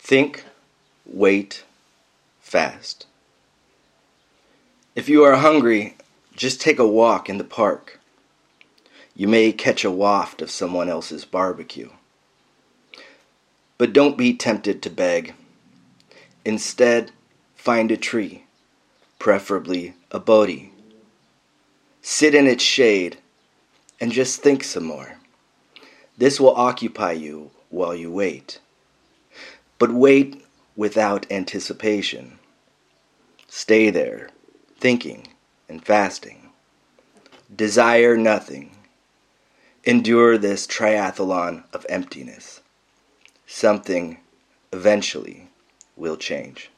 Think, wait, fast. If you are hungry, just take a walk in the park. You may catch a waft of someone else's barbecue. But don't be tempted to beg. Instead, find a tree, preferably a Bodhi. Sit in its shade and just think some more. This will occupy you while you wait. But wait without anticipation. Stay there, thinking and fasting. Desire nothing. Endure this triathlon of emptiness. Something eventually will change.